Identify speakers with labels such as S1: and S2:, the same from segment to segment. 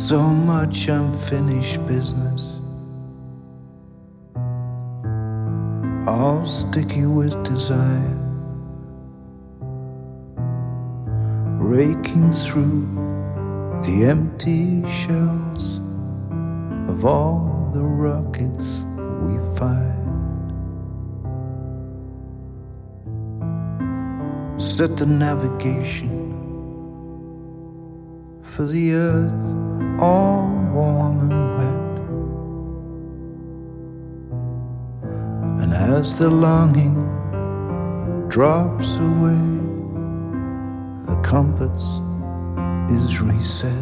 S1: so much unfinished business, all sticky with desire, raking through the empty shells of all the rockets we fired. Set the navigation for the earth all warm and wet, and as the longing drops away, the compass is reset.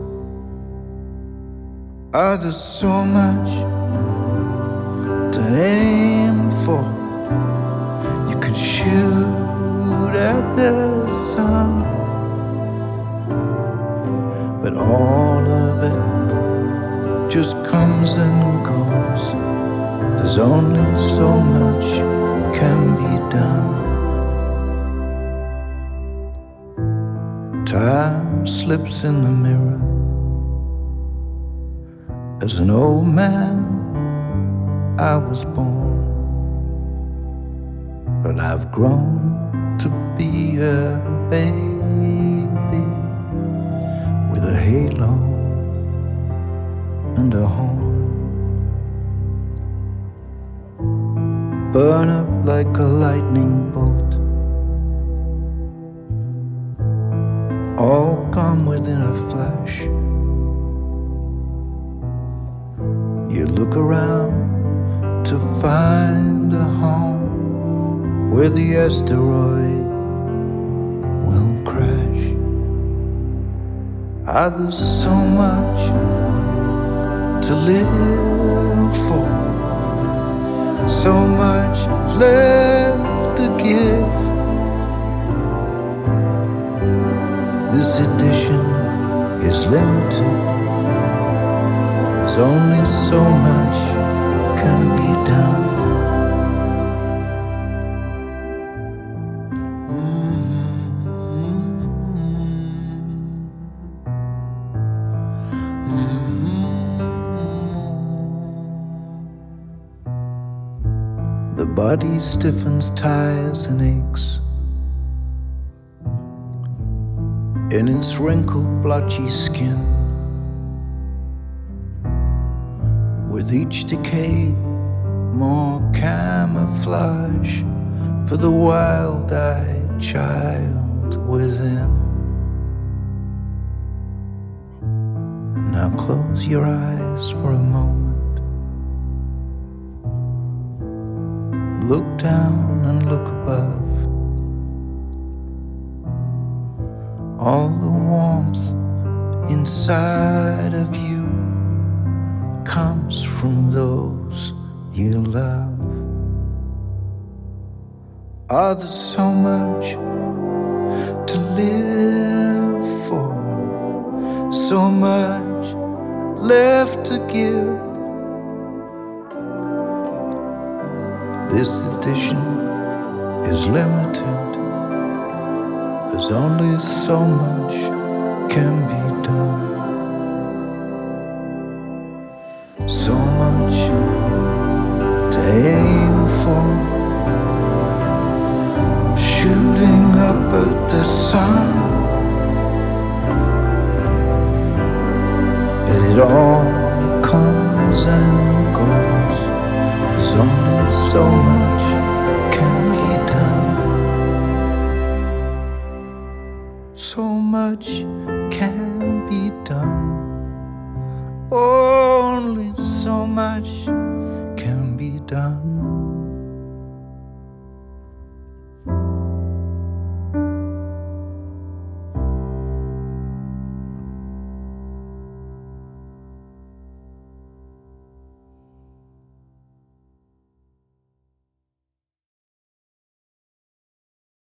S1: Ah, there's so much to aim for. You can shoot at the sun, but all of it just comes and goes. There's only so much can be done. Time slips in the mirror. As an old man I was born, but I've grown to be a baby with a halo and a horn. Burn up like a lightning bolt, all gone within a flash. You look around to find a home where the asteroid will crash. Ah, there's so much to live for, so much left to give. This edition is limited. There's only so much can be done. The body stiffens, tires and aches in its wrinkled, blotchy skin. With each decade, more camouflage for the wild-eyed child within. Now close your eyes for a moment. Look down and look above. All the warmth inside of you comes from those you love. Ah, there's so much to live for, so much left to give. This edition is limited. There's only so much can be done. So much to aim for, shooting up at the sun, but it all comes and goes. There's only so much can be done. So much can be done. Only so much can be done.